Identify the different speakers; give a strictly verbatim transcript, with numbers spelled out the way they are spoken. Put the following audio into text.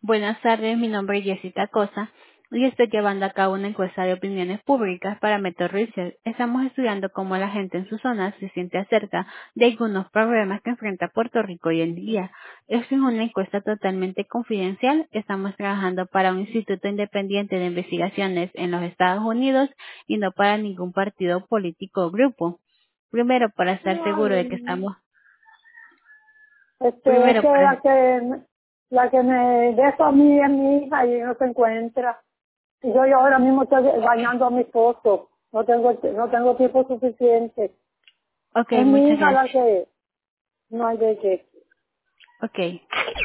Speaker 1: Buenas tardes, mi nombre es Jessica Cosa y estoy llevando a cabo una encuesta de opiniones públicas para Metro Research. Estamos estudiando cómo la gente en su zona se siente acerca de algunos problemas que enfrenta Puerto Rico hoy en día. Esto es una encuesta totalmente confidencial. Estamos trabajando para un instituto independiente de investigaciones en los Estados Unidos y no para ningún partido político o grupo. Primero, para estar seguro de que
Speaker 2: Ay,
Speaker 1: estamos,
Speaker 2: este, es
Speaker 1: primero
Speaker 2: que
Speaker 1: para
Speaker 2: la que, la que me de eso a mí es mi hija y no se encuentra. Y yo, yo ahora mismo estoy bañando a mi esposo. No tengo, no tengo tiempo suficiente.
Speaker 1: Ok,
Speaker 2: Es mi
Speaker 1: muchas
Speaker 2: hija la
Speaker 1: gracias.
Speaker 2: que no hay de qué.
Speaker 1: Ok.